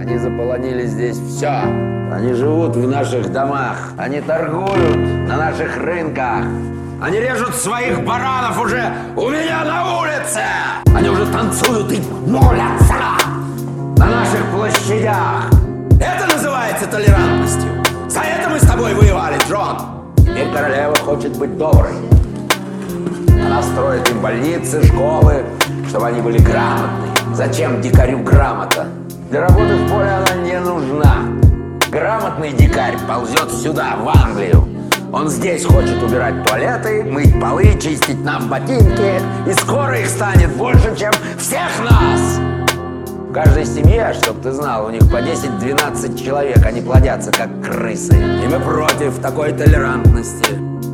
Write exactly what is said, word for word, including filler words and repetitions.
Они заполонили здесь все. Они живут в наших домах. Они торгуют на наших рынках. Они режут своих баранов уже у меня на улице. Они уже танцуют и молятся на наших площадях. Это называется толерантностью. За это мы с тобой воевали, Джон. Теперь королева хочет быть доброй. Она строит им больницы, школы, чтобы они были грамотные. Зачем дикарю грамота? Для работы в поле она не нужна. Грамотный дикарь ползет сюда, в Англию. Он здесь хочет убирать туалеты, мыть полы, чистить нам ботинки. И скоро их станет больше, чем всех нас. В каждой семье, чтоб ты знал, у них по десять-двенадцать человек. Они плодятся, как крысы. И мы против такой толерантности.